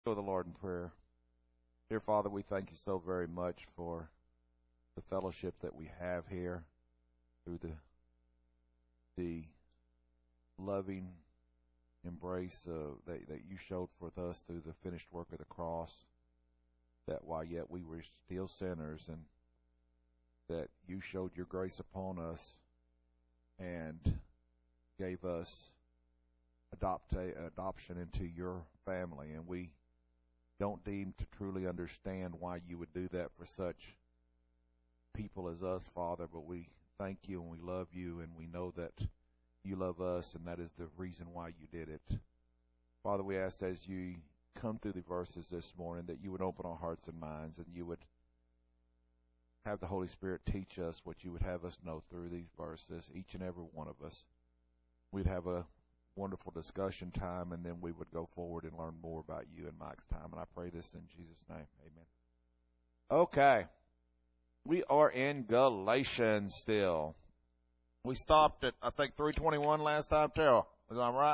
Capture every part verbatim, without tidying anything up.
Go to the Lord in prayer. Dear Father, we thank you so very much for the fellowship that we have here through the the loving embrace uh, that, that you showed forth us through the finished work of the cross, that while yet we were still sinners, and that you showed your grace upon us and gave us adopt a, adoption into your family. And we don't deem to truly understand why you would do that for such people as us, Father, but we thank you and we love you, and we know that you love us, and that is the reason why you did it. Father, we ask as you come through the verses this morning that you would open our hearts and minds, and you would have the Holy Spirit teach us what you would have us know through these verses, each and every one of us. We'd have a wonderful discussion time, and then we would go forward and learn more about you in Mike's time. And I pray this in Jesus' name. Amen. Okay. We are in Galatians still. We stopped at, I think, three twenty-one last time, Terrell. Is that right?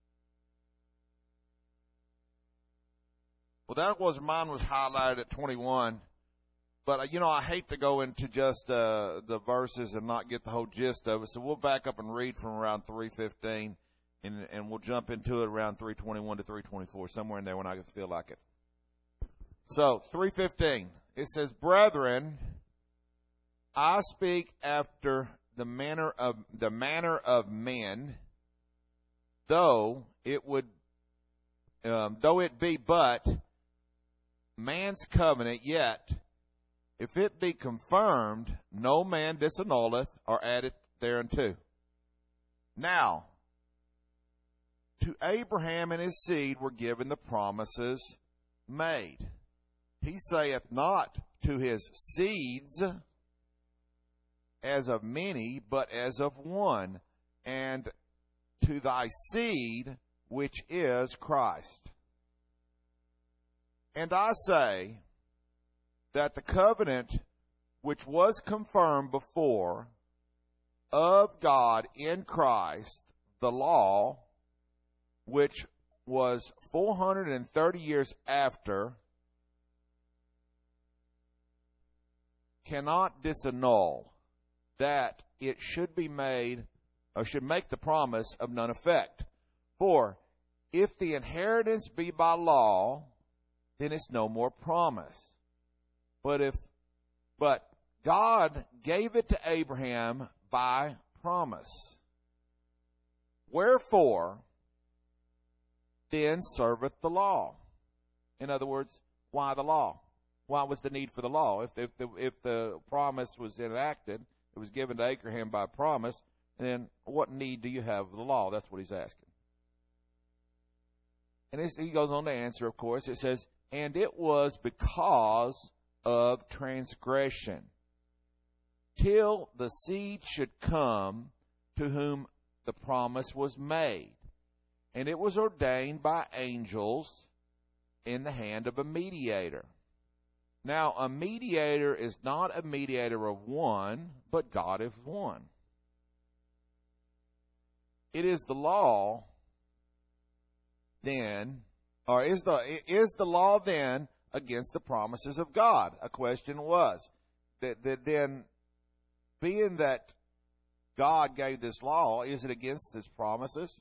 Well, that was, mine was highlighted at twenty-one. But, you know, I hate to go into just uh, the verses and not get the whole gist of it. So we'll back up and read from around three fifteen, and, and we'll jump into it around three twenty-one to three twenty-four, somewhere in there when I feel like it. So, three fifteen, it says, Brethren, I speak after the manner of the manner of men, though it would, um, though it be but man's covenant, yet if it be confirmed, no man disannulleth or addeth thereunto. Now, to Abraham and his seed were given the promises made. He saith not to his seeds as of many, but as of one, and to thy seed, which is Christ. And I say that the covenant which was confirmed before of God in Christ, the law, which was four hundred thirty years after, cannot disannul, that it should be made, or should make the promise of none effect. For if the inheritance be by law, then it's no more promise. But if, but God gave it to Abraham by promise. Wherefore, then serveth the law. In other words, why the law? Why was the need for the law? If, if, the, if the promise was enacted, it was given to Abraham by promise, then what need do you have of the law? That's what he's asking. And this, he goes on to answer, of course. It says, and it was because of transgression, till the seed should come to whom the promise was made. And it was ordained by angels in the hand of a mediator. Now, a mediator is not a mediator of one, but God is one. It is the law, then, or is the is the law then against the promises of God? A question was that, that then, being that God gave this law, is it against his promises?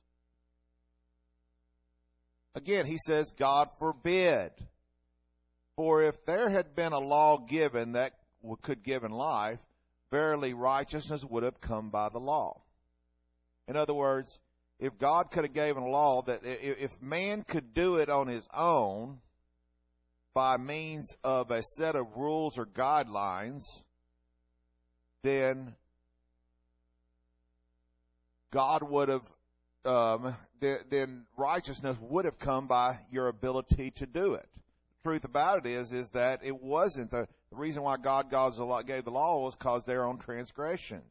Again, he says, God forbid. For if there had been a law given that could give in life, verily righteousness would have come by the law. In other words, if God could have given a law that if man could do it on his own by means of a set of rules or guidelines, then God would have, um, th- then righteousness would have come by your ability to do it. The truth about it is, is that it wasn't. The, the reason why God, God gave the law was because their own transgressions.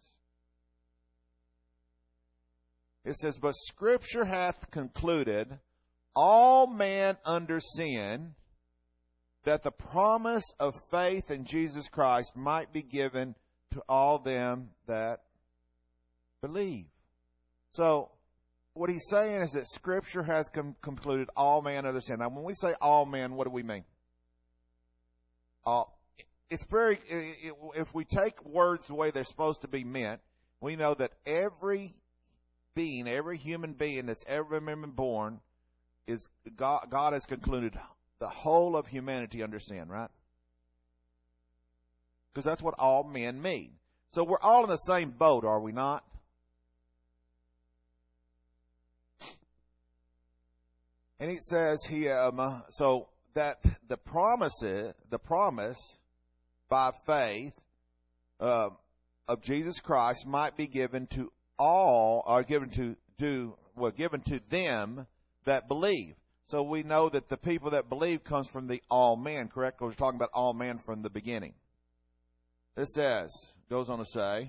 It says, but Scripture hath concluded all men under sin, that the promise of faith in Jesus Christ might be given to all them that believe. So, what he's saying is that Scripture has com- concluded all men under sin. Now, when we say all men, what do we mean? All. It's very, it, if we take words the way they're supposed to be meant, we know that every being, every human being that's ever been born, is God, God has concluded the whole of humanity under sin, right? Because that's what all men mean. So we're all in the same boat, are we not? And he says he um, so that the promises, the promise by faith uh, of Jesus Christ might be given to all, or given to do well, given to them that believe. So we know that the people that believe comes from the all men, correct? Because we're talking about all men from the beginning. It says, goes on to say,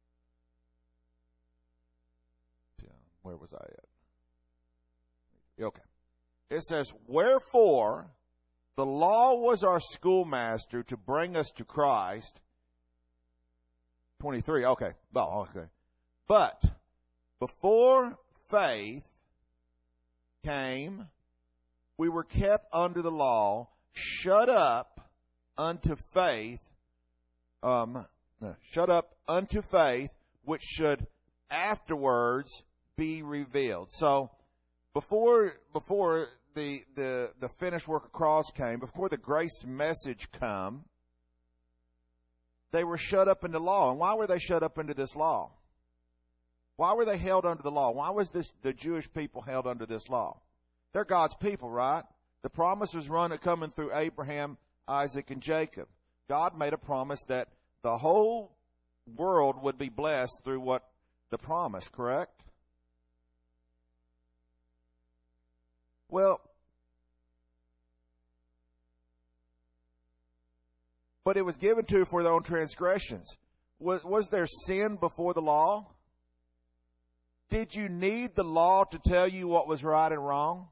where was I at? Okay. It says, wherefore the law was our schoolmaster to bring us to Christ. twenty-three, okay. Oh, okay. But before faith came, we were kept under the law, shut up unto faith, um, no, shut up unto faith, which should afterwards be revealed. So, before before the the the finished work of cross came, before the grace message come, they were shut up into law. And why were they shut up into this law? Why were they held under the law? Why was this the Jewish people held under this law? They're God's people, right? The promise was run coming through Abraham, Isaac, and Jacob. God made a promise that the whole world would be blessed through what the promise, correct? Well, but it was given to for their own transgressions. Was, was there sin before the law? Did you need the law to tell you what was right and wrong?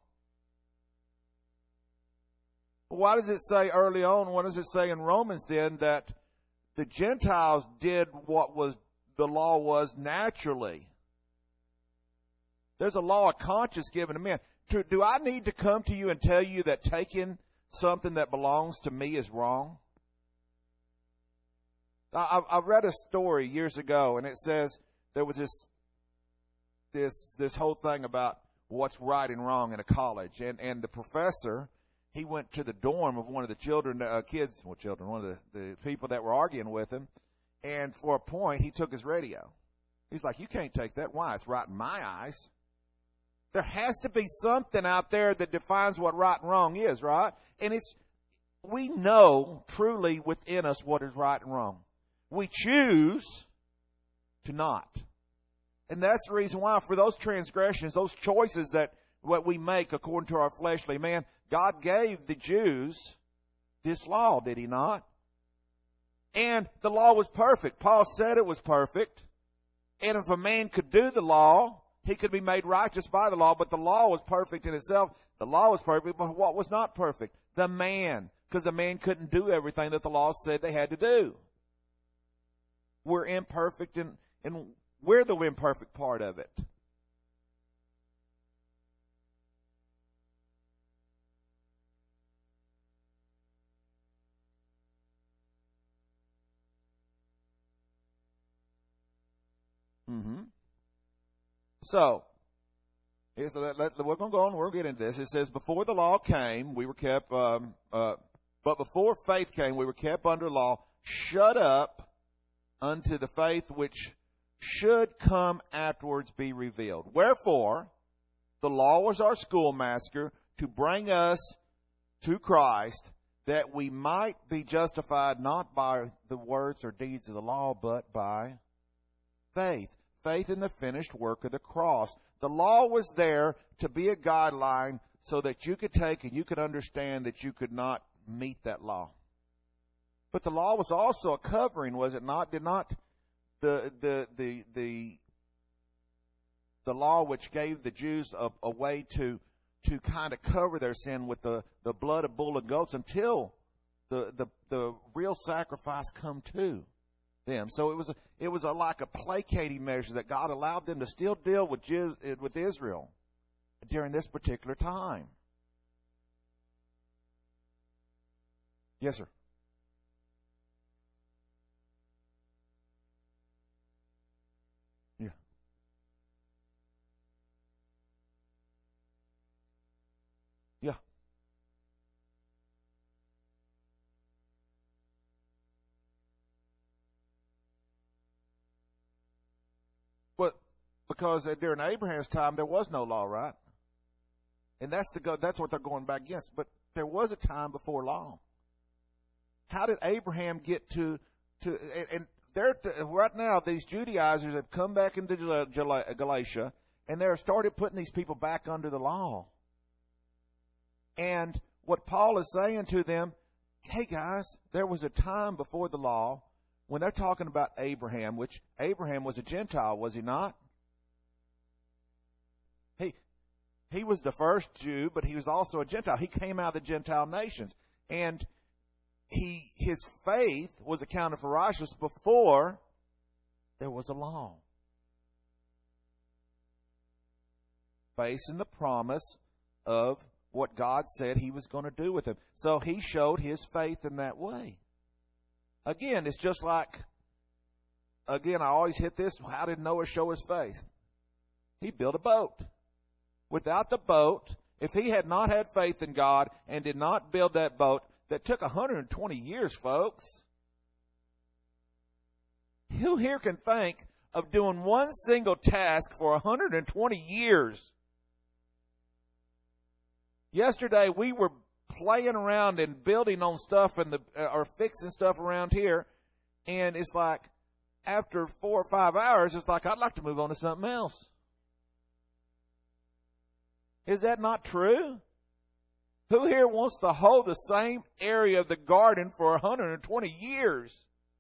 Why does it say early on, what does it say in Romans then, that the Gentiles did what was the law was naturally? There's a law of conscience given to men. Do, do I need to come to you and tell you that taking something that belongs to me is wrong? I, I read a story years ago, and it says there was this this this whole thing about what's right and wrong in a college, and and the professor, he went to the dorm of one of the children, uh, kids, well, children, one of the, the people that were arguing with him, and for a point, he took his radio. He's like, you can't take that. Why? It's right in my eyes. There has to be something out there that defines what right and wrong is, right? And it's, we know truly within us what is right and wrong. We choose to not. And that's the reason why, for those transgressions, those choices that what we make according to our fleshly man, God gave the Jews this law, did he not? And the law was perfect. Paul said it was perfect. And if a man could do the law, he could be made righteous by the law, but the law was perfect in itself. The law was perfect, but what was not perfect? The man. Because the man couldn't do everything that the law said they had to do. We're imperfect, and, and we're the imperfect part of it. Mm-hmm. So, let, let, we're going to go on. We'll get into this. It says, before the law came, we were kept, um, uh, but before faith came, we were kept under law, shut up unto the faith which should come afterwards be revealed. Wherefore, the law was our schoolmaster to bring us to Christ, that we might be justified not by the words or deeds of the law, but by faith. Faith in the finished work of the cross. The law was there to be a guideline so that you could take and you could understand that you could not meet that law. But the law was also a covering, was it not? Did not the the the the the law which gave the Jews a, a way to to kind of cover their sin with the, the blood of bull and goats until the, the the real sacrifice come to? them. So it was a, it was a, like a placating measure that God allowed them to still deal with, with Israel during this particular time. Yes, sir. Yeah. Yeah. Well, because during Abraham's time there was no law, right? And that's the that's what they're going back against. But there was a time before law. How did Abraham get to to and they're right now these Judaizers have come back into Galatia and they're started putting these people back under the law. And what Paul is saying to them, hey guys, there was a time before the law when they're talking about Abraham, which Abraham was a Gentile, was he not? He he was the first Jew, but he was also a Gentile. He came out of the Gentile nations. And he his faith was accounted for righteous before there was a law. Based on the promise of what God said he was going to do with him. So he showed his faith in that way. Again, it's just like, again, I always hit this, how did Noah show his faith? He built a boat. Without the boat, if he had not had faith in God and did not build that boat, that took one hundred twenty years, folks. Who here can think of doing one single task for one hundred twenty years? Yesterday we were playing around and building on stuff and the uh, or fixing stuff around here, and it's like after four or five hours, it's like I'd like to move on to something else. Is that not true? Who here wants to hold the same area of the garden for one hundred twenty years?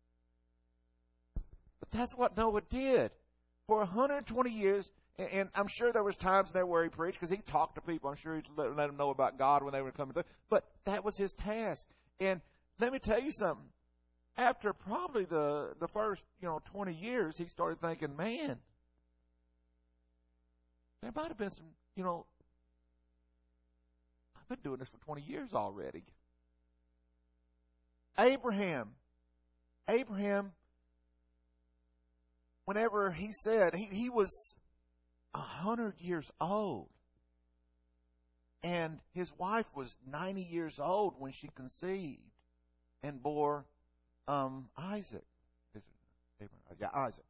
But that's what Noah did. For one hundred twenty years, and I'm sure there was times there where he preached, because he talked to people. I'm sure he let, let them know about God when they were coming through. But that was his task. And let me tell you something. After probably the, the first, you know, twenty years, he started thinking, man, there might have been some, you know, I've been doing this for twenty years already. Abraham. Abraham, whenever he said, he, he was a hundred years old. And his wife was ninety years old when she conceived and bore um, Isaac. Is it Abraham? Yeah, Isaac.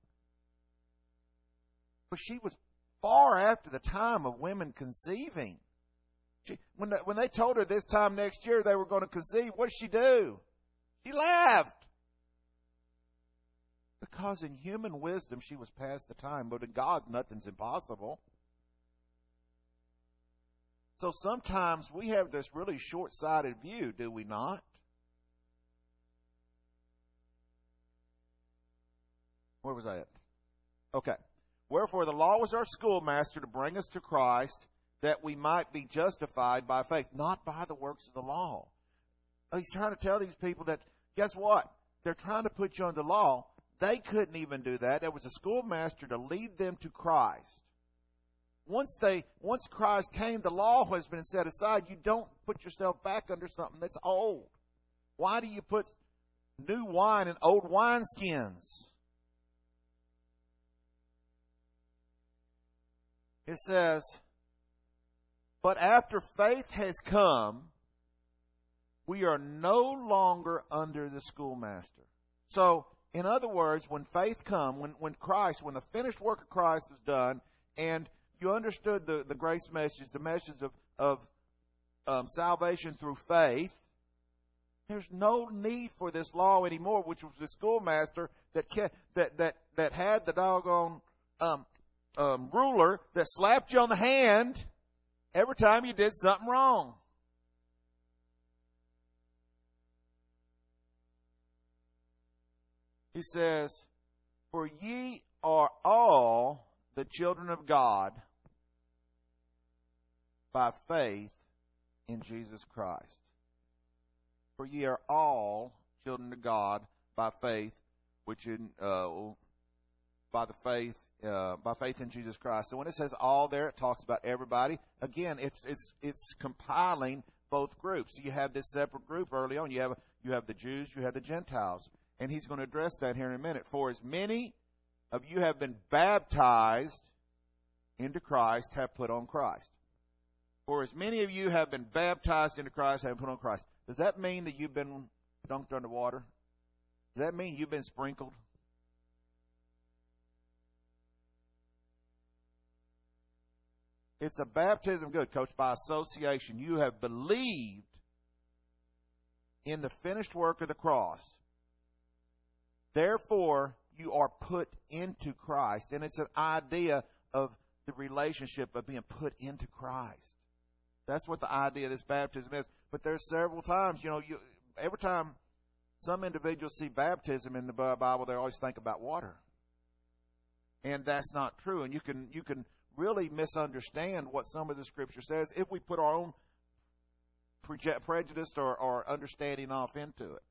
But she was far after the time of women conceiving. She, when, the, when they told her this time next year they were going to conceive, what did she do? She laughed. Because in human wisdom she was past the time, but in God nothing's impossible. So sometimes we have this really short-sighted view, do we not? Where was I at? Okay. Wherefore the law was our schoolmaster to bring us to Christ, that we might be justified by faith, not by the works of the law. He's trying to tell these people that, guess what? They're trying to put you under law. They couldn't even do that. There was a schoolmaster to lead them to Christ. Once they, once Christ came, the law has been set aside. You don't put yourself back under something that's old. Why do you put new wine in old wineskins? It says, but after faith has come, we are no longer under the schoolmaster. So, in other words, when faith come, when, when Christ, when the finished work of Christ is done, and you understood the, the grace message, the message of, of um, salvation through faith, there's no need for this law anymore, which was the schoolmaster that ca- that that that had the doggone um, um, ruler that slapped you on the hand every time you did something wrong. He says, for ye are all the children of God by faith in Jesus Christ. For ye are all children of God by faith, which in uh, by the faith uh, by faith in Jesus Christ. So when it says all there, it talks about everybody. Again, it's it's it's compiling both groups. So you have this separate group early on. You have you have the Jews, you have the Gentiles, and he's going to address that here in a minute. For as many of you have been baptized into Christ, have put on Christ. For as many of you have been baptized into Christ, have put on Christ. Does that mean that you've been dunked underwater? Does that mean you've been sprinkled? It's a baptism, good, Coach, by association. You have believed in the finished work of the cross. Therefore, you are put into Christ. And it's an idea of the relationship of being put into Christ. That's what the idea of this baptism is. But there's several times, you know, you, every time some individuals see baptism in the Bible, they always think about water. And that's not true. And you can you can really misunderstand what some of the Scripture says if we put our own prejudice or, or understanding off into it.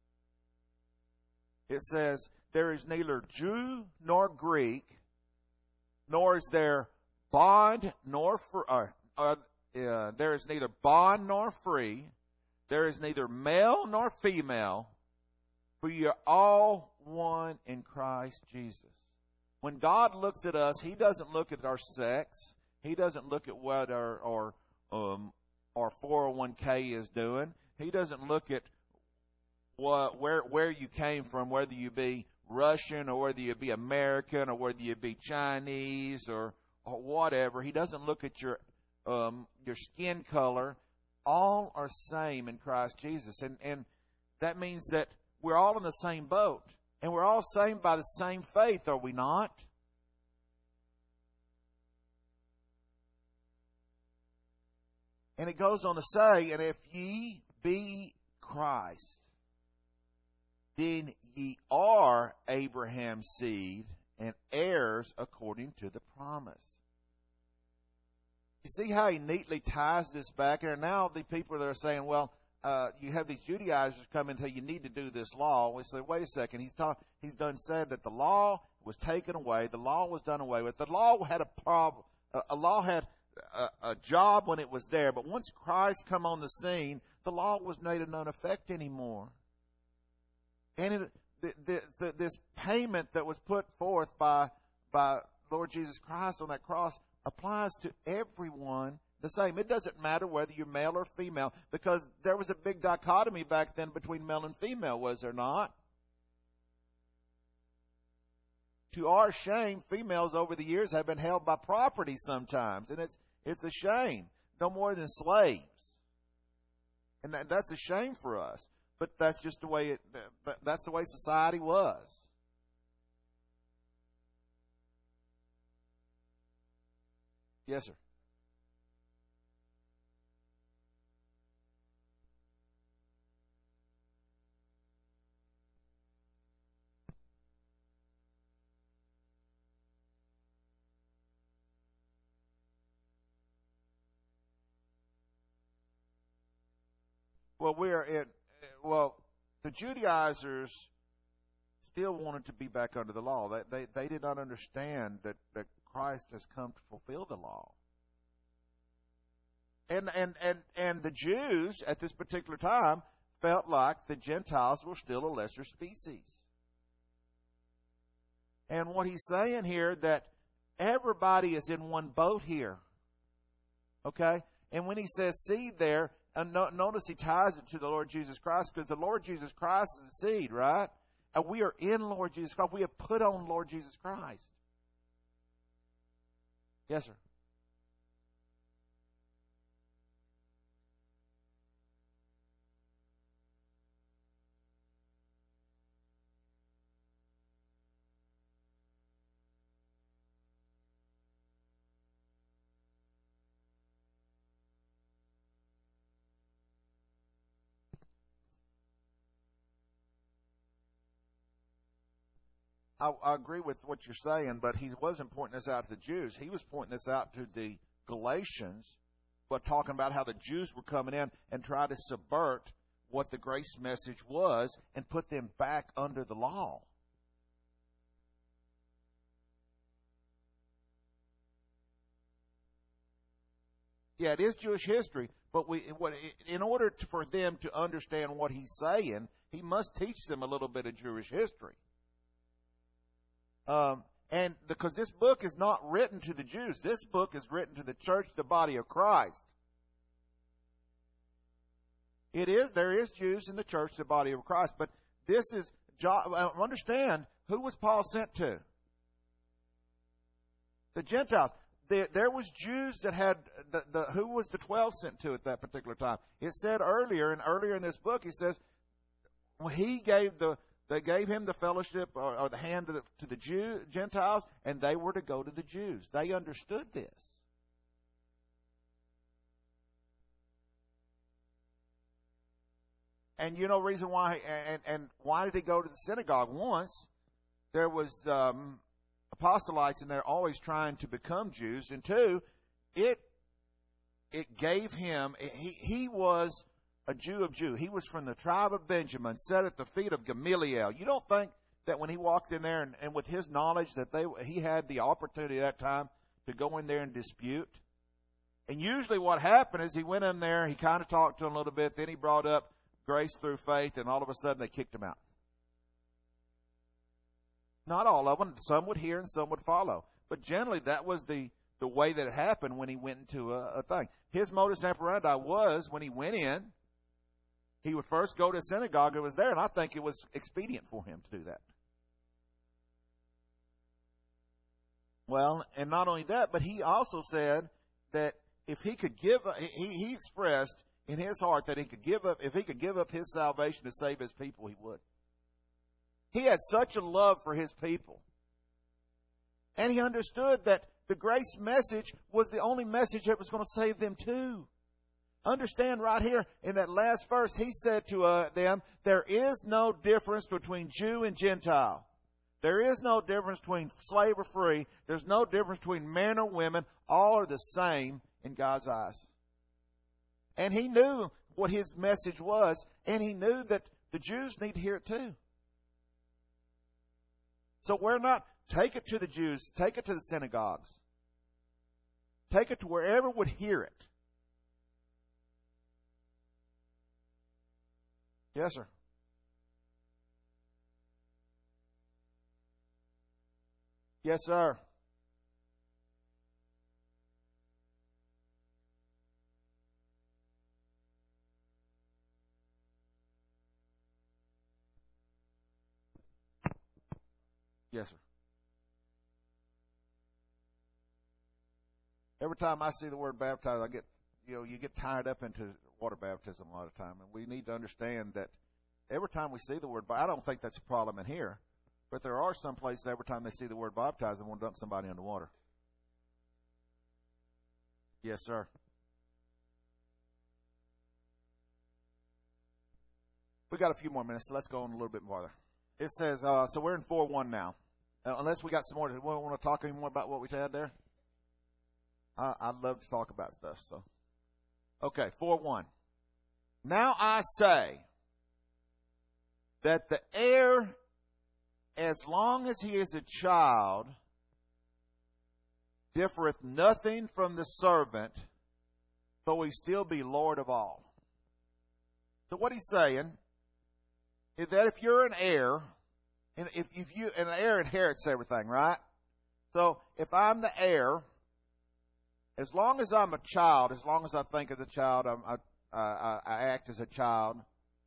It says, there is neither Jew nor Greek, nor is there bond nor free. Uh, uh, uh, there is neither bond nor free. There is neither male nor female, for you are all one in Christ Jesus. When God looks at us, He doesn't look at our sex. He doesn't look at what our our, um, our four oh one k is doing. He doesn't look at what where where you came from, whether you be Russian or whether you be American or whether you be Chinese or, or whatever. He doesn't look at your um, your skin color. All are same in Christ Jesus, and and that means that we're all in the same boat. And we're all saved by the same faith, are we not? And it goes on to say, and if ye be Christ, then ye are Abraham's seed and heirs according to the promise. You see how he neatly ties this back here? Now the people that are saying, well, Uh, you have these Judaizers come and say you need to do this law. We say, wait a second. He's talk, he's done said that the law was taken away. The law was done away with. The law had a problem. A, a law had a, a job when it was there, but once Christ come on the scene, the law was made of none effect anymore. And it, the, the, the, this payment that was put forth by by Lord Jesus Christ on that cross applies to everyone the same. It doesn't matter whether you're male or female, because there was a big dichotomy back then between male and female, was there not? To our shame, females over the years have been held by property sometimes, and it's it's a shame. No more than slaves. And that, that's a shame for us. But that's just the way it that's the way society was. Yes, sir. Well, we're in, well, the Judaizers still wanted to be back under the law. They, they, they did not understand that, that Christ has come to fulfill the law. And, and, and, and the Jews at this particular time felt like the Gentiles were still a lesser species. And what he's saying here, that everybody is in one boat here. Okay? And when he says seed there, and no, notice he ties it to the Lord Jesus Christ, because the Lord Jesus Christ is the seed, right? And we are in Lord Jesus Christ. We have put on Lord Jesus Christ. Yes, sir. I, I agree with what you're saying, but he wasn't pointing this out to the Jews. He was pointing this out to the Galatians, but talking about how the Jews were coming in and try to subvert what the grace message was and put them back under the law. Yeah, it is Jewish history, but we, what, in order to, for them to understand what he's saying, he must teach them a little bit of Jewish history. Um, and because this book is not written to the Jews, this book is written to the church, the body of Christ. It is, there is Jews in the church, the body of Christ, but this is, understand, who was Paul sent to? The Gentiles. There, there was Jews that had, the, the, who was the twelve sent to at that particular time? It said earlier, and earlier in this book, he says, well, he gave the, they gave him the fellowship or, or the hand to the, to the Jew, Gentiles, and they were to go to the Jews. They understood this. And you know, reason why, and, and why did he go to the synagogue? Once, there was, um, apostolites in there always trying to become Jews. And two, it, it gave him, he, he was a Jew of Jew. He was from the tribe of Benjamin, sat at the feet of Gamaliel. You don't think that when he walked in there and, and with his knowledge that they, he had the opportunity at that time to go in there and dispute? And usually what happened is he went in there, he kind of talked to them a little bit, then he brought up grace through faith, and all of a sudden they kicked him out. Not all of them. Some would hear and some would follow. But generally that was the, the way that it happened when he went into a, a thing. His modus operandi was, when he went in, he would first go to a synagogue that was there, and I think it was expedient for him to do that. Well, and not only that, but he also said that if he could give, he, he expressed in his heart that he could give up, if he could give up his salvation to save his people, he would. He had such a love for his people. And he understood that the grace message was the only message that was going to save them too. Understand right here in that last verse, he said to uh, them, there is no difference between Jew and Gentile. There is no difference between slave or free. There's no difference between men or women. All are the same in God's eyes. And he knew what his message was, and he knew that the Jews need to hear it too. So we're not, take it to the Jews, take it to the synagogues. Take it to wherever would hear it. Yes, sir. Yes, sir. Yes, sir. Every time I see the word baptize, I get, you know, you get tied up into water baptism a lot of time. And we need to understand that every time we see the word, I don't think that's a problem in here, but there are some places every time they see the word baptize, they want to dunk somebody under water. Yes, sir. We got a few more minutes, so let's go on a little bit farther. It says, uh, so we're in four one now. Uh, unless we got some more, we want to talk any more about what we had there? I, I'd love to talk about stuff, so. Okay, four one. Now I say that the heir, as long as he is a child, differeth nothing from the servant, though he still be Lord of all. So what he's saying is that if you're an heir, and if, if you, an heir inherits everything, right? So if I'm the heir, as long as I'm a child, as long as I think as a child, I'm, I, I, I act as a child,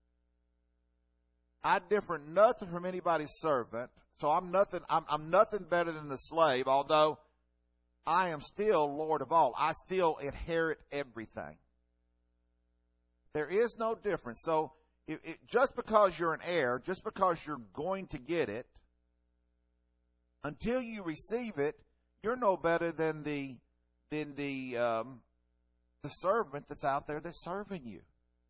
I differ nothing from anybody's servant. So I'm nothing, I'm, I'm nothing better than the slave, although I am still Lord of all. I still inherit everything. There is no difference. So it, it, just because you're an heir, just because you're going to get it, until you receive it, you're no better than the than the um, the servant that's out there that's serving you.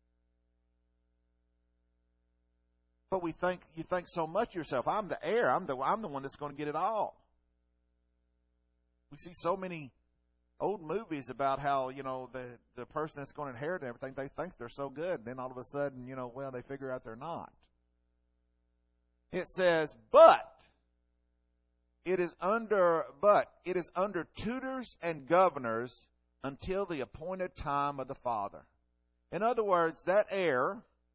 But we think you think so much of yourself. I'm the heir. I'm the I'm the one that's going to get it all. We see so many old movies about how, you know, the the person that's going to inherit everything, they think they're so good, and then all of a sudden, you know, well, they figure out they're not. It says, but it is under but it is under tutors and governors until the appointed time of the father. In other words, that heir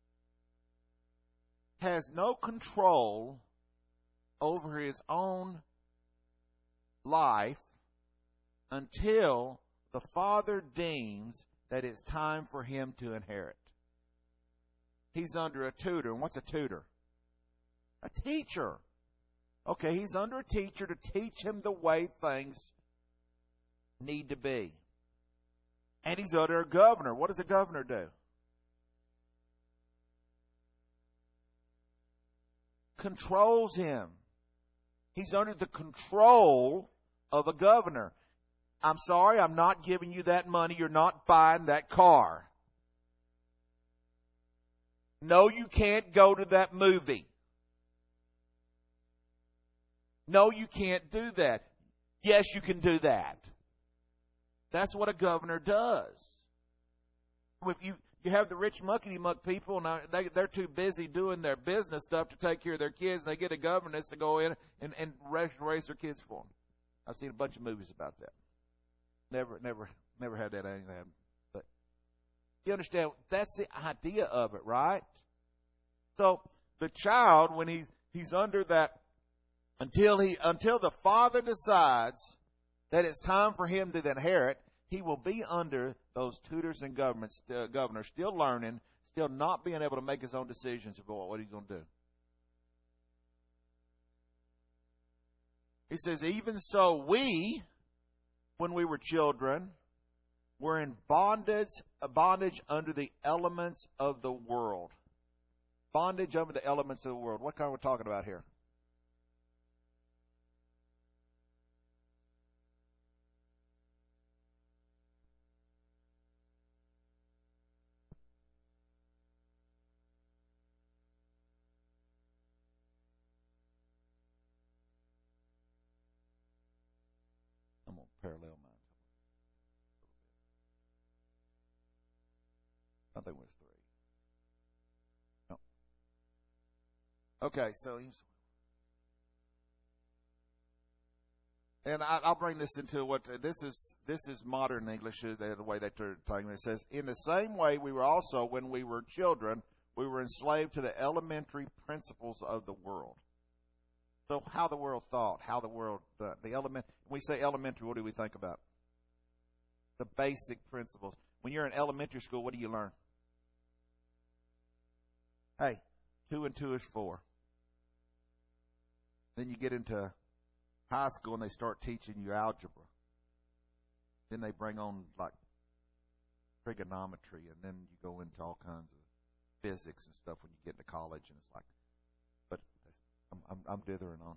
has no control over his own life until the father deems that it's time for him to inherit. He's under a tutor. And what's a tutor? A teacher. Okay, he's under a teacher to teach him the way things need to be. And he's under a governor. What does a governor do? Controls him. He's under the control of a governor. I'm sorry, I'm not giving you that money. You're not buying that car. No, you can't go to that movie. No, you can't do that. Yes, you can do that. That's what a governor does. If you, you have the rich muckety-muck people, and they, they're too busy doing their business stuff to take care of their kids, and they get a governess to go in and, and raise, raise their kids for them. I've seen a bunch of movies about that. Never, never, never had that anything happen. But you understand, that's the idea of it, right? So the child, when he's he's under that, until he until the father decides that it's time for him to inherit, he will be under those tutors and governments, uh, governors, still learning, still not being able to make his own decisions about what he's going to do. He says, even so we, when we were children, were in bondage, bondage under the elements of the world. Bondage under the elements of the world. What kind are we talking about here? I'm going to parallel mine. I think it was three. No. Okay, so he's, and I, I'll bring this into what this is. This is modern English, the way they turn it. It says, "In the same way, we were also, when we were children, we were enslaved to the elementary principles of the world." So, how the world thought, how the world done. The element. When we say elementary, what do we think about? The basic principles. When you're in elementary school, what do you learn? Hey, two and two is four. Then you get into high school and they start teaching you algebra. Then they bring on like trigonometry, and then you go into all kinds of physics and stuff when you get into college, and it's like, but I'm I'm, I'm dithering on.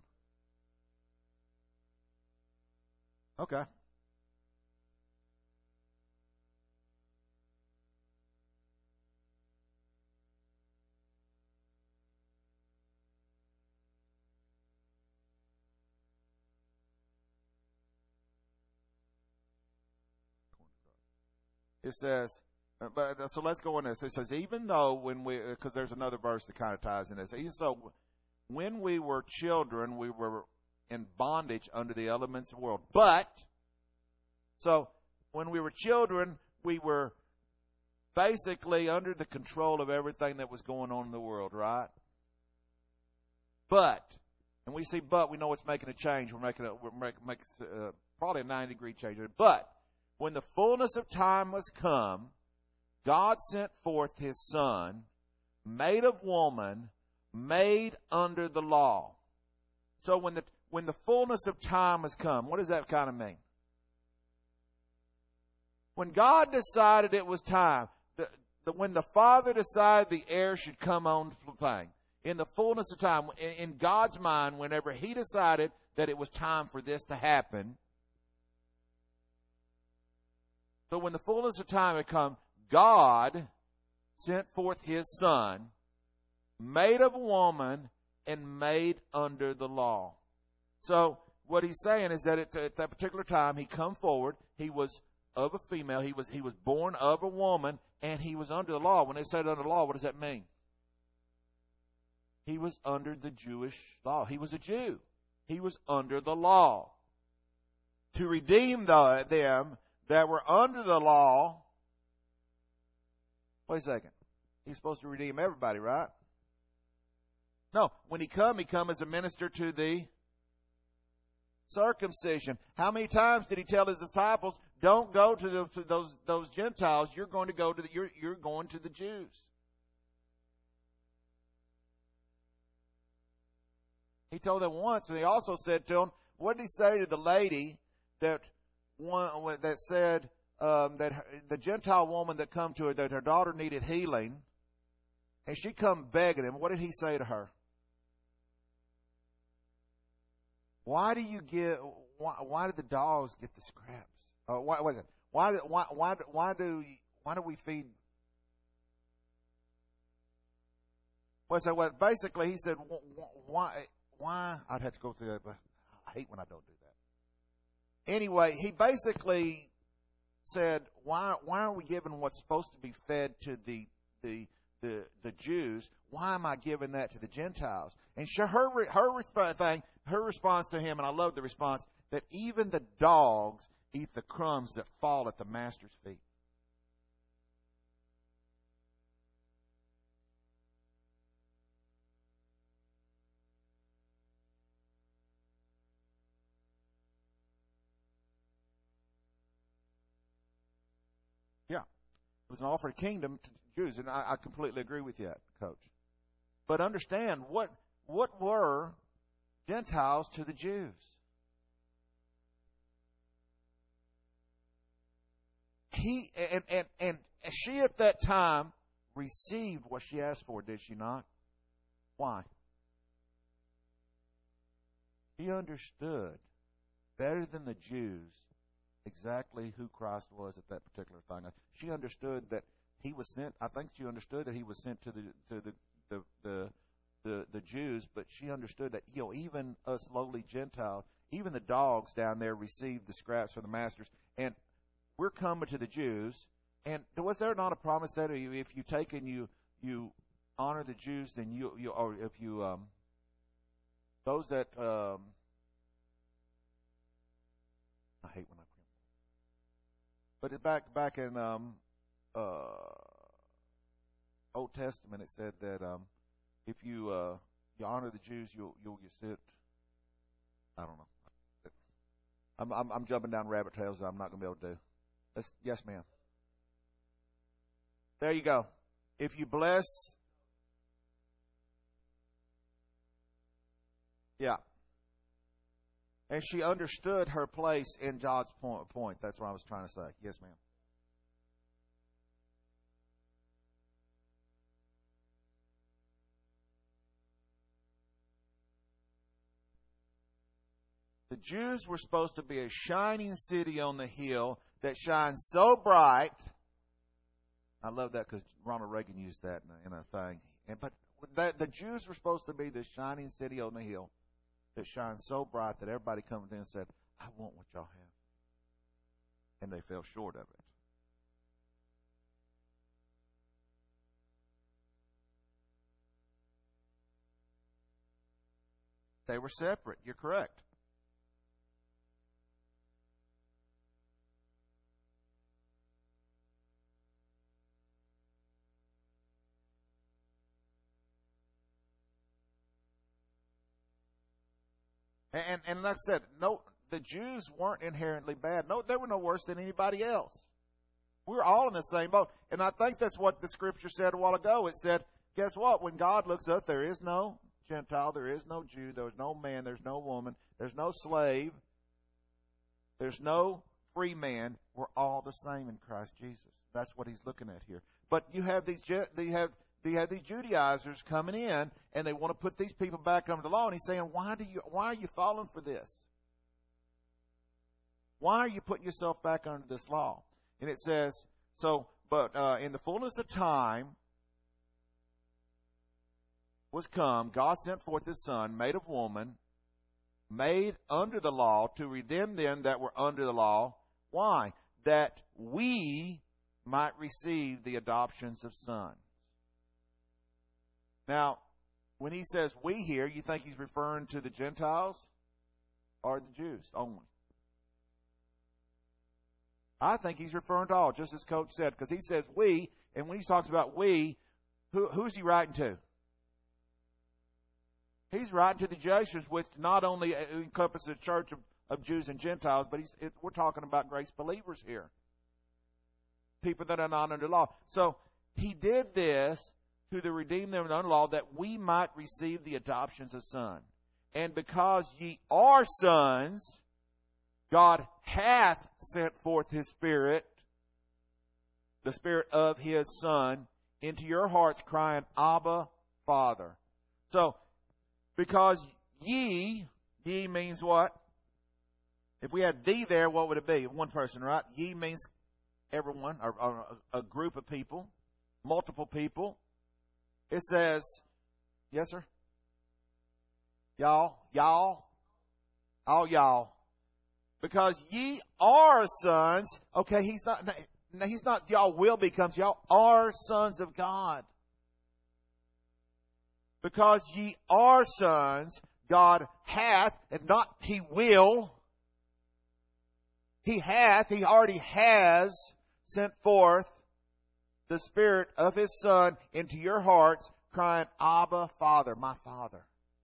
Okay. It says, but so let's go on this. It says, even though when we, because there's another verse that kind of ties in this. So when we were children, we were in bondage under the elements of the world. But, so when we were children, we were basically under the control of everything that was going on in the world, right? But, and we see but, we know it's making a change. We're making a, we're making, makes, uh, probably a ninety degree change. But, when the fullness of time was come, God sent forth his Son, made of woman, made under the law. So when the when the fullness of time has come, what does that kind of mean? When God decided it was time, the, the, when the Father decided the heir should come on the thing, in the fullness of time, in, in God's mind, whenever he decided that it was time for this to happen, so when the fullness of time had come, God sent forth his Son, made of a woman, and made under the law. So what he's saying is that at, at that particular time, he come forward, he was of a female, he was he was born of a woman, and he was under the law. When they said under the law, what does that mean? He was under the Jewish law. He was a Jew. He was under the law. To redeem the, them, that were under the law. Wait a second. He's supposed to redeem everybody, right? No. When he come, he come as a minister to the circumcision. How many times did he tell his disciples, don't go to, the, to those those Gentiles, you're going to go to the, you're you're going to the Jews. He told them once, and he also said to them, what did he say to the lady that one that said um, that her, the Gentile woman that come to her, that her daughter needed healing, and she come begging him? What did he say to her? Why do you get? Why, why do the dogs get the scraps? Uh, why was it? Why? Why? Why? Why do? Why do we feed? Well, so what? Basically, he said, why? Why? I'd have to go through that, but I hate when I don't do that. Anyway, he basically said, why? Why are we giving what's supposed to be fed to the the the the Jews? Why am I giving that to the Gentiles? And her her response thing, her response to him, and I love the response, that even the dogs eat the crumbs that fall at the master's feet. Yeah, it was an offer of kingdom to the Jews, and I, I completely agree with you, Coach. But understand, what what were Gentiles to the Jews? He and, and, and she at that time received what she asked for, did she not? Why? She understood better than the Jews exactly who Christ was at that particular thing. She understood that he was sent. I think she understood that he was sent to the to the the the, the, the Jews, but she understood that, you know, even us lowly Gentiles, even the dogs down there received the scraps from the masters, and we're coming to the Jews. And was there not a promise that if you take and you you honor the Jews, then you you or if you um those that um I hate when I but it back back in um uh Old Testament, it said that um if you uh you honor the Jews, you'll you'll get sit. I don't know. I'm I'm, I'm jumping down rabbit trails that I'm not going to be able to do. Let's, yes, ma'am. There you go. If you bless, yeah. And she understood her place in God's point. point. That's what I was trying to say. Yes, ma'am. The Jews were supposed to be a shining city on the hill that shines so bright. I love that because Ronald Reagan used that in a, in a thing. And, but that, the Jews were supposed to be this shining city on the hill that shines so bright that everybody comes in and said, I want what y'all have. And they fell short of it. They were separate. You're correct. And, and like I said, no, the Jews weren't inherently bad. No, they were no worse than anybody else. We were all in the same boat. And I think that's what the scripture said a while ago. It said, guess what? When God looks up, there is no Gentile, there is no Jew, there's no man, there's no woman, there's no slave, there's no free man. We're all the same in Christ Jesus. That's what he's looking at here. But you have these, you have You have these Judaizers coming in, and they want to put these people back under the law. And he's saying, why do you, why are you falling for this? Why are you putting yourself back under this law? And it says, so, but uh, in the fullness of time was come, God sent forth his Son, made of woman, made under the law, to redeem them that were under the law. Why? That we might receive the adoptions of sons. Now, when he says we here, you think he's referring to the Gentiles or the Jews only? I think he's referring to all, just as Coach said, because he says we, and when he talks about we, who, who's he writing to? He's writing to the Galatians, which not only encompasses the church of, of Jews and Gentiles, but he's, it, we're talking about grace believers here. People that are not under law. So he did this to the redeemed them under law, that we might receive the adoptions of son. And because ye are sons, God hath sent forth his Spirit, the Spirit of his Son, into your hearts, crying, Abba, Father. So, because ye, ye means what? If we had thee there, what would it be? One person, right? Ye means everyone, or, or a group of people, multiple people. It says, yes, sir? Y'all, y'all, all y'all. Because ye are sons. Okay, he's not, he's not y'all will become, y'all are sons of God. Because ye are sons, God hath, and not he will, he hath, he already has sent forth the Spirit of his Son into your hearts, crying, Abba, Father, my Father.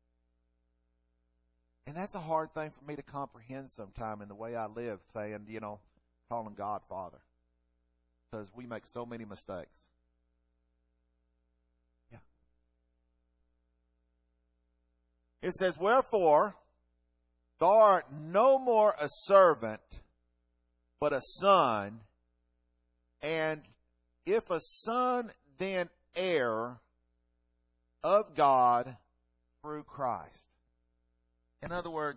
And that's a hard thing for me to comprehend sometime in the way I live, saying, you know, calling God Father. Because we make so many mistakes. Yeah. It says, wherefore, thou art no more a servant, but a son. And if a son, then heir of God through Christ. In other words,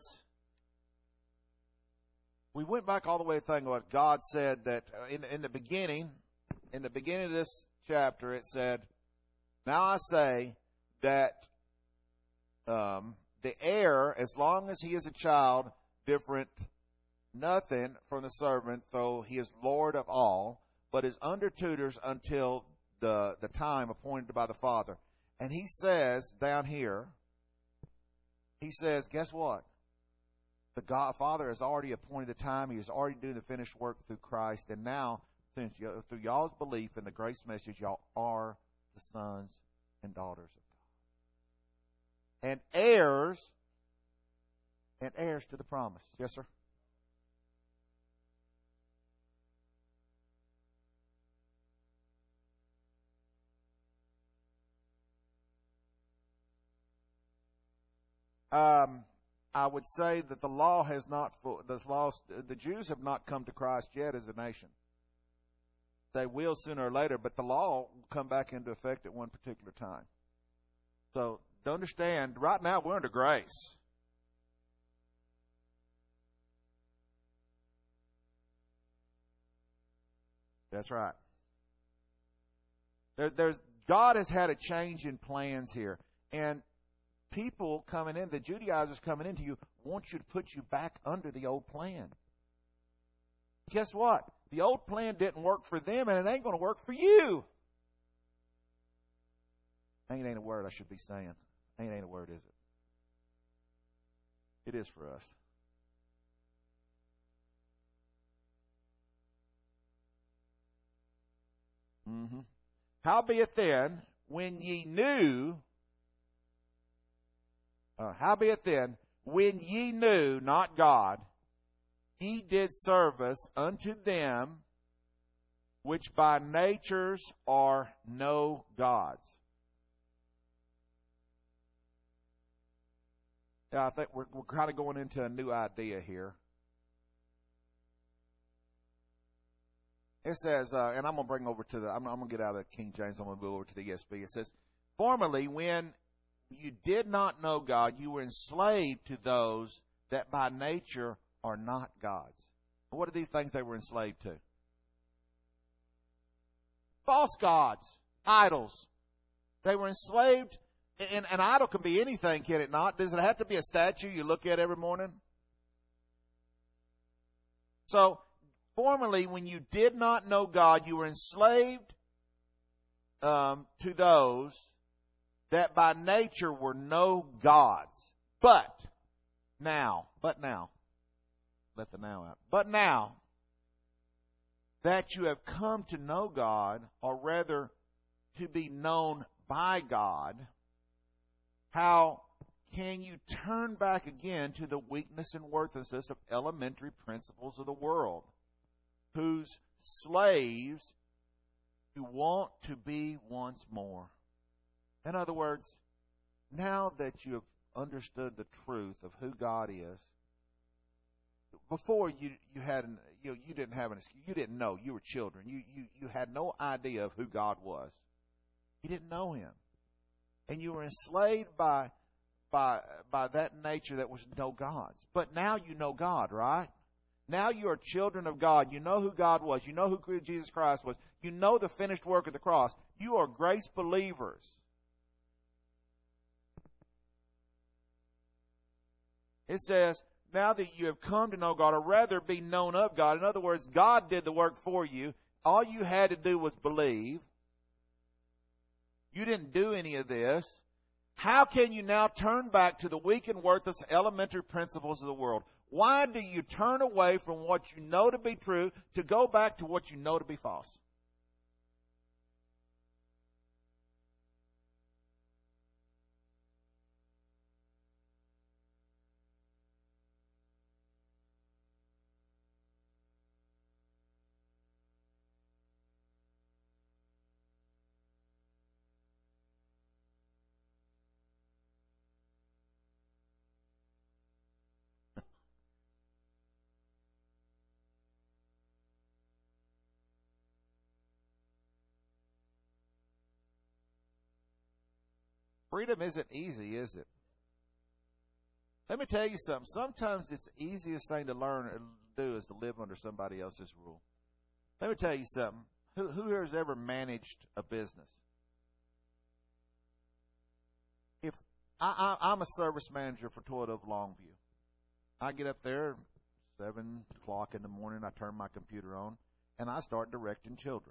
we went back all the way to think what God said that in, in the beginning, in the beginning of this chapter, it said, now I say that um, the heir, as long as he is a child, different nothing from the servant, though he is Lord of all, but is under tutors until the, the time appointed by the Father. And he says down here, he says, guess what? The God Father has already appointed the time. He is already doing the finished work through Christ. And now, since you, through y'all's belief in the grace message, y'all are the sons and daughters of God. And heirs, and heirs to the promise. Yes, sir? Um, I would say that the law has not, the law, the Jews have not come to Christ yet as a nation. They will sooner or later, but the law will come back into effect at one particular time. So, to understand, right now we're under grace. That's right. There, there's God has had a change in plans here, and people coming in, the Judaizers coming into you, want you to put you back under the old plan. Guess what? The old plan didn't work for them, and it ain't going to work for you. Ain't ain't a word I should be saying. Ain't ain't a word, is it? It is for us. Mm-hmm. Howbeit then, when ye knew, uh, howbeit then, when ye knew not God, ye did service unto them which by natures are no gods. Yeah, I think we're, we're kind of going into a new idea here. It says, uh, and I'm going to bring over to the, I'm, I'm going to get out of the King James, I'm going to move over to the E S V. It says, formerly when you did not know God, you were enslaved to those that by nature are not gods. What are these things they were enslaved to? False gods, idols. They were enslaved, and an idol can be anything, can it not? Does it have to be a statue you look at every morning? So, formerly, when you did not know God, you were enslaved um, to those that by nature were no gods. But now, but now, let the now out. But now, that you have come to know God, or rather to be known by God, how can you turn back again to the weakness and worthlessness of elementary principles of the world, whose slaves you want to be once more? In other words, now that you have understood the truth of who God is, before you you had an, you know, you didn't have an excuse. You didn't know. You were children. You you you had no idea of who God was. You didn't know Him, and you were enslaved by by by that nature that was no God's. But now you know God, right? Now you are children of God. You know who God was. You know who Jesus Christ was. You know the finished work of the cross. You are grace believers. It says, now that you have come to know God, or rather be known of God. In other words, God did the work for you. All you had to do was believe. You didn't do any of this. How can you now turn back to the weak and worthless elementary principles of the world? Why do you turn away from what you know to be true to go back to what you know to be false? Freedom isn't easy, is it? Let me tell you something. Sometimes it's the easiest thing to learn and do is to live under somebody else's rule. Let me tell you something. Who, who here has ever managed a business? If I, I, I'm a service manager for Toyota of Longview. I get up there seven o'clock in the morning. I turn my computer on, and I start directing children.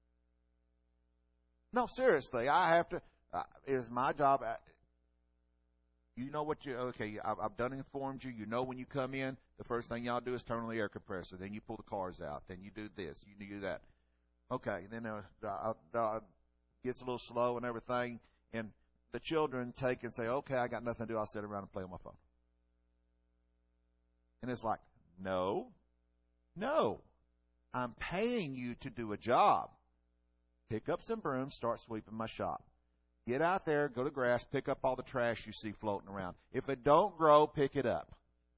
No, seriously, I have to. Uh, it is my job. Uh, you know what you, okay, I've, I've done informed you. You know when you come in, the first thing y'all do is turn on the air compressor. Then you pull the cars out. Then you do this. You do that. Okay, then uh, uh, uh, gets a little slow and everything. And the children take and say, okay, I got nothing to do. I'll sit around and play on my phone. And it's like, no, no. I'm paying you to do a job. Pick up some brooms, start sweeping my shop. Get out there, go to grass, pick up all the trash you see floating around. If it don't grow, pick it up.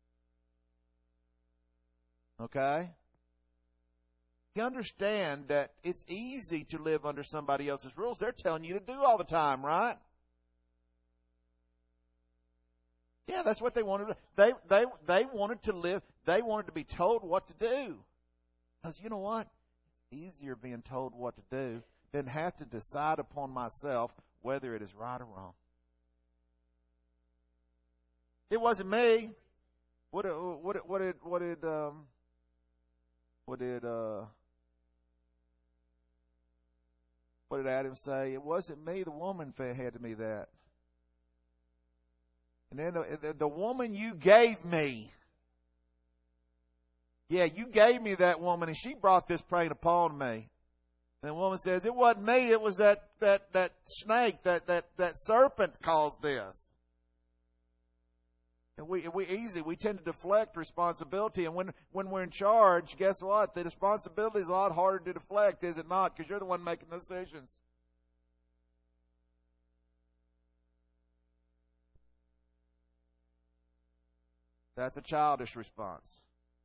Okay? You understand that it's easy to live under somebody else's rules. They're telling you to do all the time, right? Yeah, that's what they wanted to do. They, they, they wanted to live, they wanted to be told what to do. Because you know what? It's easier being told what to do than have to decide upon myself whether it is right or wrong. It wasn't me. What did what did what did what did um what did uh what did Adam say? It wasn't me. The woman had me that. And then the, the, the woman you gave me. Yeah, you gave me that woman, and she brought this pain upon me. And the woman says, it wasn't me, it was that, that, that snake, that, that, that serpent caused this. And we, we easy, we tend to deflect responsibility. And when, when we're in charge, guess what? The responsibility is a lot harder to deflect, is it not? Because you're the one making the decisions. That's a childish response.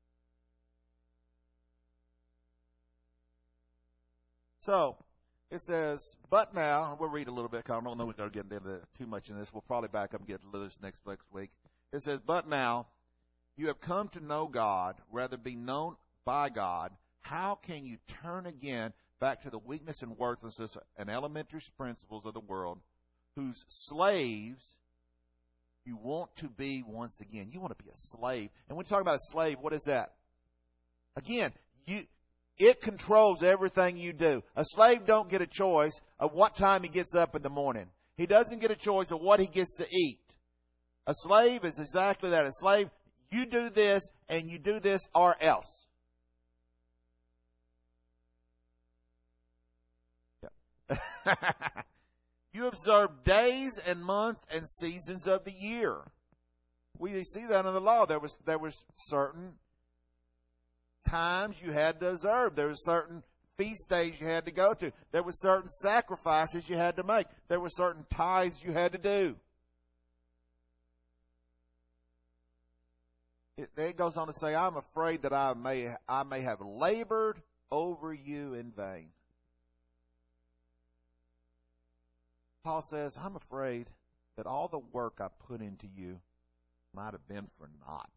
So, it says, but now, and we'll read a little bit, I don't know we're going to get into too much in this. We'll probably back up and get to this next, next week. It says, but now, you have come to know God, rather be known by God. How can you turn again back to the weakness and worthlessness and elementary principles of the world, whose slaves you want to be once again? You want to be a slave. And when you talk about a slave, what is that? Again, you... It controls everything you do. A slave don't get a choice of what time he gets up in the morning. He doesn't get a choice of what he gets to eat. A slave is exactly that. A slave, you do this and you do this or else. You observe days and months and seasons of the year. We see that in the law. There was there was certain times you had to observe. There was certain feast days you had to go to. There were certain sacrifices you had to make. There were certain tithes you had to do. It, it goes on to say, I'm afraid that I may I may have labored over you in vain. Paul says, I'm afraid that all the work I put into you might have been for naught.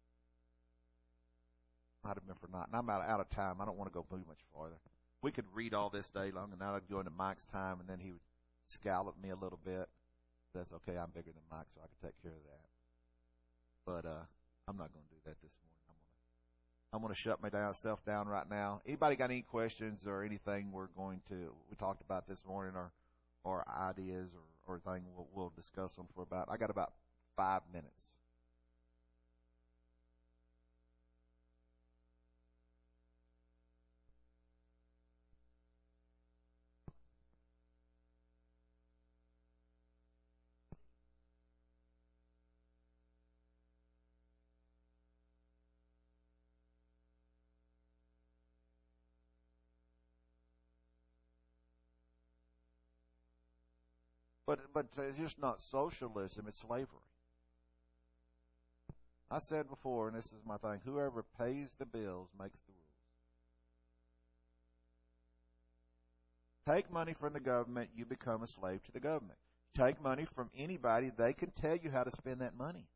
Might have been for naught. And I'm out, out of time. I don't want to go much farther. We could read all this day long, and now I'd go into Mike's time, and then he would scowl at me a little bit. That's okay. I'm bigger than Mike, so I can take care of that. But uh, I'm not going to do that this morning. I'm going to I'm going to shut my down, self down right now. Anybody got any questions or anything we're going to we talked about this morning, or or ideas or or thing we'll, we'll discuss them for about. I got about five minutes. But but it's just not socialism, it's slavery. I said before, and this is my thing, whoever pays the bills makes the rules. Take money from the government, you become a slave to the government. Take money from anybody, they can tell you how to spend that money.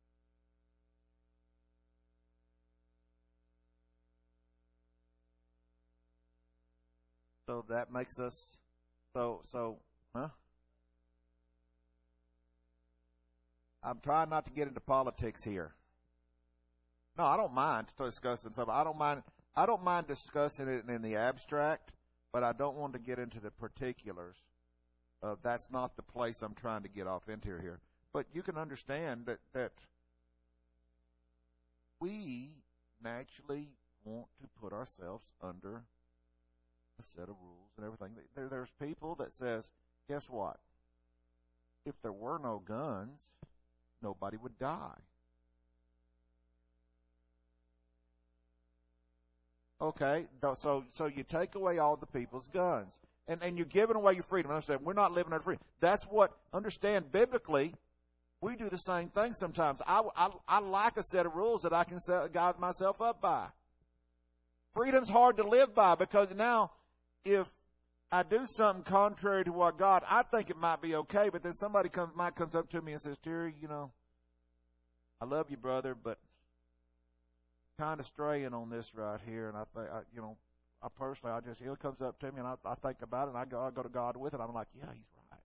So that makes us, so, so, huh? I'm trying not to get into politics here. No, I don't mind discussing something. I don't mind. I don't mind discussing it in the abstract, but I don't want to get into the particulars. Uh, that's not the place I'm trying to get off into here. But you can understand that that we naturally want to put ourselves under a set of rules and everything. There, there's people that says, guess what? If there were no guns, nobody would die. Okay, so so you take away all the people's guns, and and you're giving away your freedom. Understand? We're not living under freedom. That's what. Understand biblically, we do the same thing sometimes. I I, I like a set of rules that I can set, guide myself up by. Freedom's hard to live by because now, if I do something contrary to what God, I think it might be okay, but then somebody comes, might comes up to me and says, Terry, you know, I love you, brother, but kind of straying on this right here. And I think, I, you know, I personally, I just, he comes up to me and I, I think about it and I go, I go to God with it. I'm like, yeah, he's right.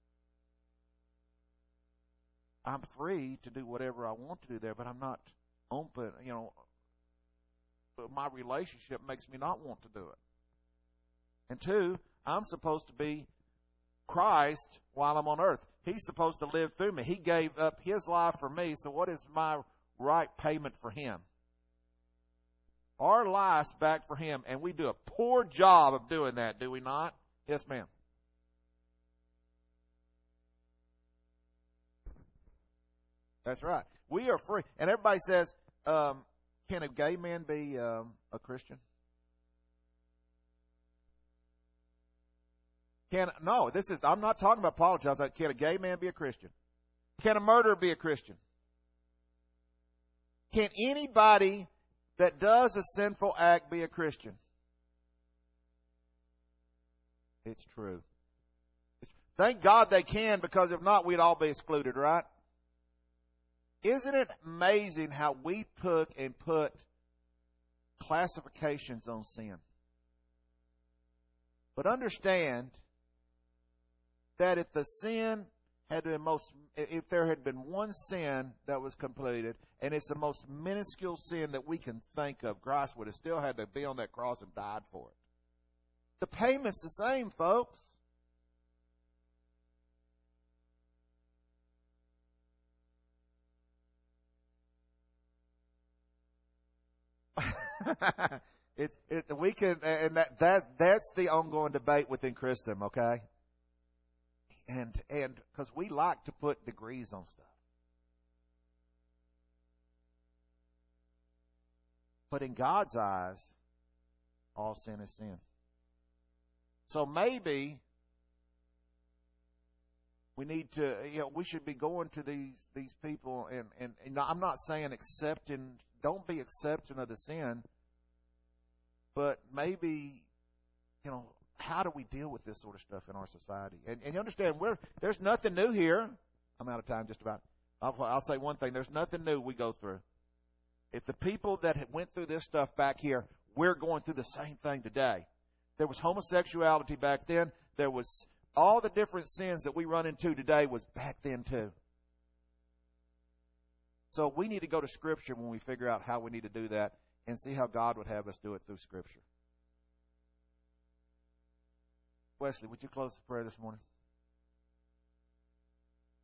I'm free to do whatever I want to do there, but I'm not open, you know, my relationship makes me not want to do it. And two, I'm supposed to be Christ while I'm on earth. He's supposed to live through me. He gave up his life for me, so what is my right payment for him? Our life's back for him, and we do a poor job of doing that, do we not? Yes, ma'am. That's right. We are free. And everybody says, um, can a gay man be um, a Christian? Can no, this is I'm not talking about politics. Can a gay man be a Christian? Can a murderer be a Christian? Can anybody that does a sinful act be a Christian? It's true. It's, thank God they can, because if not, we'd all be excluded, right? Isn't it amazing how we put and put classifications on sin? But understand that if the sin had been most, if there had been one sin that was completed, and it's the most minuscule sin that we can think of, Christ would have still had to be on that cross and died for it. The payment's the same, folks. It's it, we can, and that, that that's the ongoing debate within Christendom, okay? And and because we like to put degrees on stuff, but in God's eyes, all sin is sin. So maybe we need to, you know, we should be going to these these people, and and, and I'm not saying accepting, don't be accepting of the sin. But maybe, you know, how do we deal with this sort of stuff in our society? And, and you understand, we're, there's nothing new here. I'm out of time just about. I'll, I'll say one thing. There's nothing new we go through. If the people that went through this stuff back here, we're going through the same thing today. There was homosexuality back then. There was all the different sins that we run into today was back then too. So we need to go to Scripture when we figure out how we need to do that, and see how God would have us do it through Scripture. Wesley, would you close the prayer this morning?